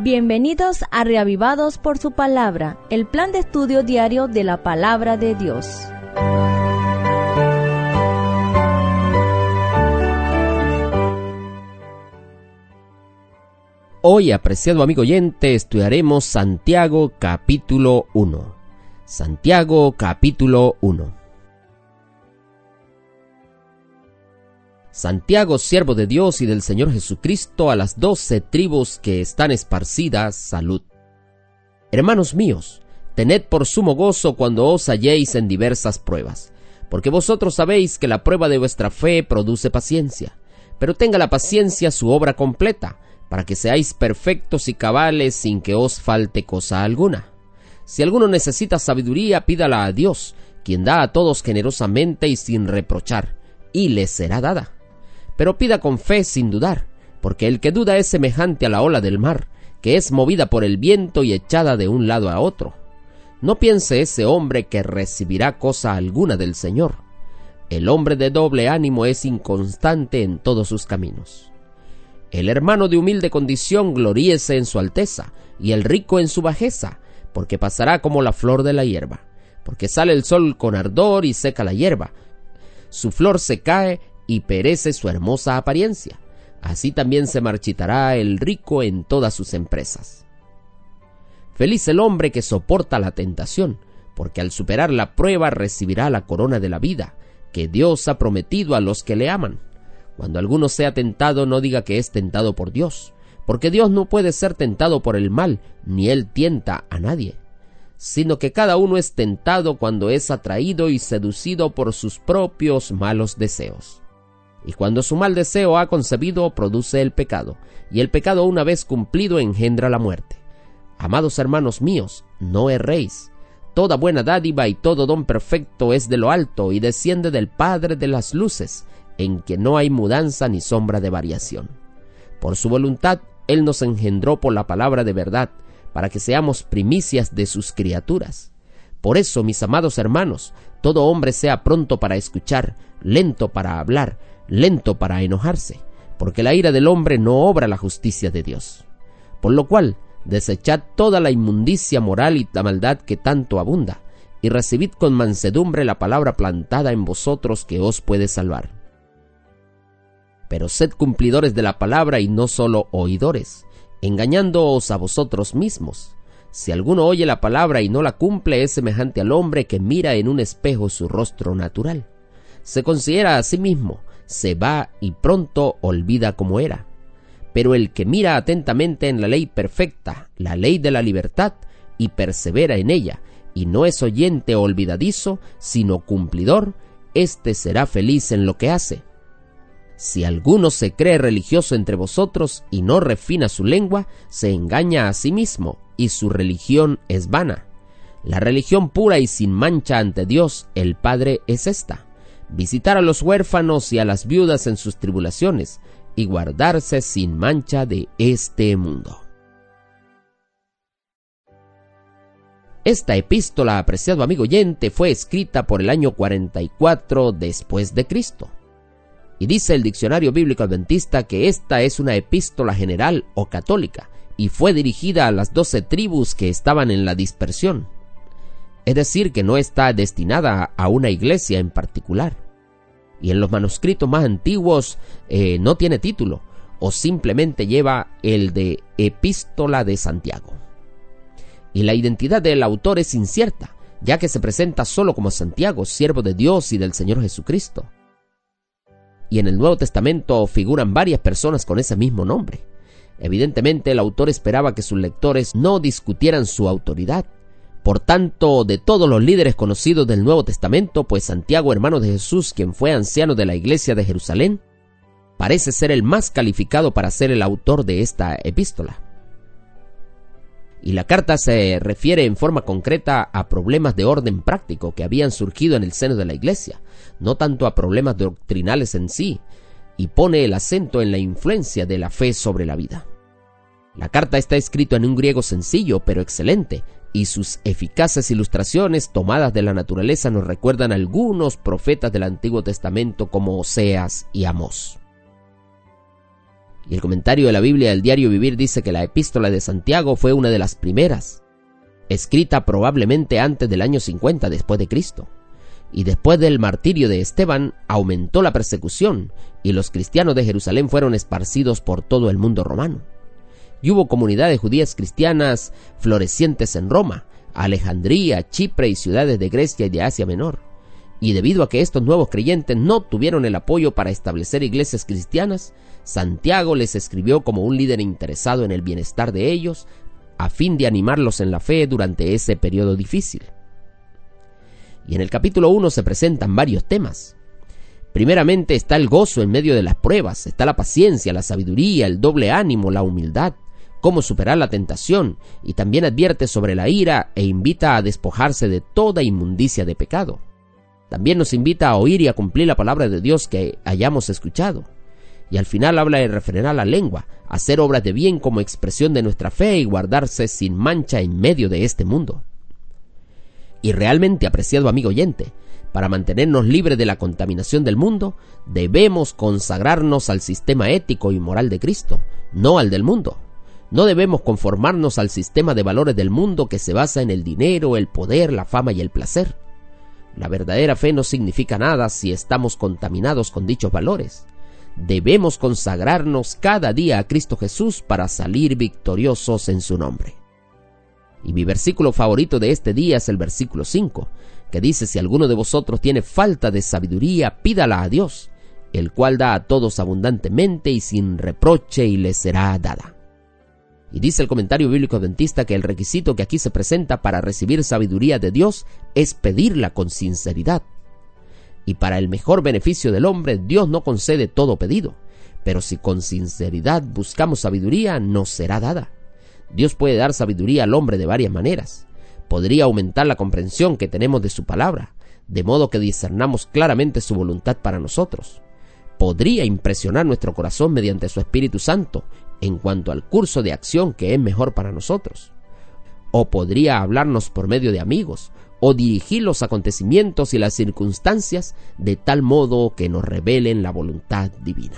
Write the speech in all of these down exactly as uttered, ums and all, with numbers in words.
Bienvenidos a Reavivados por su Palabra, el plan de estudio diario de la Palabra de Dios. Hoy, apreciado amigo oyente, estudiaremos Santiago capítulo uno. Santiago capítulo uno. Santiago, siervo de Dios y del Señor Jesucristo, a las doce tribus que están esparcidas, salud. Hermanos míos, tened por sumo gozo cuando os halléis en diversas pruebas, porque vosotros sabéis que la prueba de vuestra fe produce paciencia, pero tenga la paciencia su obra completa, para que seáis perfectos y cabales sin que os falte cosa alguna. Si alguno necesita sabiduría, pídala a Dios, quien da a todos generosamente y sin reprochar, y le será dada. Pero pida con fe sin dudar, porque el que duda es semejante a la ola del mar, que es movida por el viento y echada de un lado a otro. No piense ese hombre que recibirá cosa alguna del Señor. El hombre de doble ánimo es inconstante en todos sus caminos. El hermano de humilde condición gloríese en su alteza, y el rico en su bajeza, porque pasará como la flor de la hierba, porque sale el sol con ardor y seca la hierba, su flor se cae y perece su hermosa apariencia. Así también se marchitará el rico en todas sus empresas. Feliz el hombre que soporta la tentación, porque al superar la prueba recibirá la corona de la vida, que Dios ha prometido a los que le aman. Cuando alguno sea tentado, no diga que es tentado por Dios, porque Dios no puede ser tentado por el mal, ni él tienta a nadie, sino que cada uno es tentado cuando es atraído y seducido por sus propios malos deseos. Y cuando su mal deseo ha concebido, produce el pecado, y el pecado una vez cumplido engendra la muerte. Amados hermanos míos, no erréis. Toda buena dádiva y todo don perfecto es de lo alto y desciende del Padre de las luces, en que no hay mudanza ni sombra de variación. Por su voluntad, Él nos engendró por la palabra de verdad, para que seamos primicias de sus criaturas. Por eso, mis amados hermanos, todo hombre sea pronto para escuchar, lento para hablar, lento para enojarse, porque la ira del hombre no obra la justicia de Dios. Por lo cual, desechad toda la inmundicia moral y la maldad que tanto abunda, y recibid con mansedumbre la palabra plantada en vosotros que os puede salvar. Pero sed cumplidores de la palabra y no solo oidores, engañándoos a vosotros mismos. Si alguno oye la palabra y no la cumple, es semejante al hombre que mira en un espejo su rostro natural. Se considera a sí mismo, se va y pronto olvida cómo era. Pero el que mira atentamente en la ley perfecta, la ley de la libertad, y persevera en ella, y no es oyente o olvidadizo, sino cumplidor, éste será feliz en lo que hace. Si alguno se cree religioso entre vosotros y no refina su lengua, se engaña a sí mismo, y su religión es vana. La religión pura y sin mancha ante Dios, el Padre, es esta: visitar a los huérfanos y a las viudas en sus tribulaciones, y guardarse sin mancha de este mundo. Esta epístola, apreciado amigo oyente, fue escrita por el año cuarenta y cuatro después de Cristo. Y dice el Diccionario Bíblico Adventista que esta es una epístola general o católica, y fue dirigida a las doce tribus que estaban en la dispersión. Es decir, que no está destinada a una iglesia en particular. Y en los manuscritos más antiguos eh, no tiene título, o simplemente lleva el de Epístola de Santiago. Y la identidad del autor es incierta, ya que se presenta solo como Santiago, siervo de Dios y del Señor Jesucristo. Y en el Nuevo Testamento figuran varias personas con ese mismo nombre. Evidentemente, el autor esperaba que sus lectores no discutieran su autoridad. Por tanto, de todos los líderes conocidos del Nuevo Testamento, pues Santiago, hermano de Jesús, quien fue anciano de la iglesia de Jerusalén, parece ser el más calificado para ser el autor de esta epístola. Y la carta se refiere en forma concreta a problemas de orden práctico que habían surgido en el seno de la iglesia, no tanto a problemas doctrinales en sí, y pone el acento en la influencia de la fe sobre la vida. La carta está escrita en un griego sencillo pero excelente, y sus eficaces ilustraciones tomadas de la naturaleza nos recuerdan a algunos profetas del Antiguo Testamento como Oseas y Amós. Y el comentario de la Biblia del Diario Vivir dice que la epístola de Santiago fue una de las primeras, escrita probablemente antes del año cincuenta después de Cristo. Y después del martirio de Esteban aumentó la persecución y los cristianos de Jerusalén fueron esparcidos por todo el mundo romano. Y hubo comunidades judías cristianas florecientes en Roma, Alejandría, Chipre y ciudades de Grecia y de Asia Menor. Y debido a que estos nuevos creyentes no tuvieron el apoyo para establecer iglesias cristianas, Santiago les escribió como un líder interesado en el bienestar de ellos, a fin de animarlos en la fe durante ese periodo difícil. Y en el capítulo uno se presentan varios temas. Primeramente está el gozo en medio de las pruebas, está la paciencia, la sabiduría, el doble ánimo, la humildad, cómo superar la tentación, y también advierte sobre la ira e invita a despojarse de toda inmundicia de pecado. También nos invita a oír y a cumplir la palabra de Dios que hayamos escuchado. Y al final habla de refrenar la lengua, hacer obras de bien como expresión de nuestra fe y guardarse sin mancha en medio de este mundo. Y realmente, apreciado amigo oyente, para mantenernos libres de la contaminación del mundo, debemos consagrarnos al sistema ético y moral de Cristo, no al del mundo. No debemos conformarnos al sistema de valores del mundo que se basa en el dinero, el poder, la fama y el placer. La verdadera fe no significa nada si estamos contaminados con dichos valores. Debemos consagrarnos cada día a Cristo Jesús para salir victoriosos en su nombre. Y mi versículo favorito de este día es el versículo cinco, que dice: si alguno de vosotros tiene falta de sabiduría, pídala a Dios, el cual da a todos abundantemente y sin reproche, y le será dada. Y dice el comentario bíblico adventista que el requisito que aquí se presenta para recibir sabiduría de Dios es pedirla con sinceridad. Y para el mejor beneficio del hombre, Dios no concede todo pedido, pero si con sinceridad buscamos sabiduría, nos será dada. Dios puede dar sabiduría al hombre de varias maneras. Podría aumentar la comprensión que tenemos de su palabra, de modo que discernamos claramente su voluntad para nosotros. Podría impresionar nuestro corazón mediante su Espíritu Santo en cuanto al curso de acción que es mejor para nosotros. O podría hablarnos por medio de amigos, o dirigir los acontecimientos y las circunstancias de tal modo que nos revelen la voluntad divina.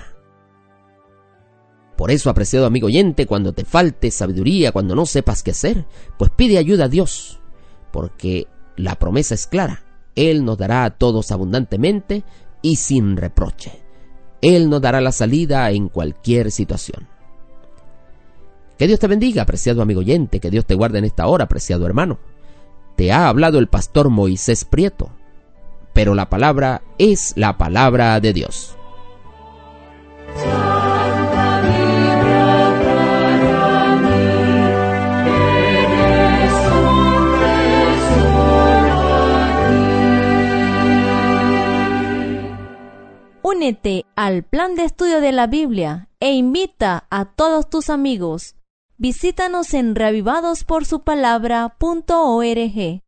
Por eso, apreciado amigo oyente, cuando te falte sabiduría, cuando no sepas qué hacer, pues pide ayuda a Dios, porque la promesa es clara: Él nos dará a todos abundantemente y sin reproche. Él nos dará la salida en cualquier situación. Que Dios te bendiga, apreciado amigo oyente, que Dios te guarde en esta hora, apreciado hermano. Te ha hablado el pastor Moisés Prieto, pero la palabra es la palabra de Dios. Únete al plan de estudio de la Biblia e invita a todos tus amigos. Visítanos en reavivados por su palabra punto org.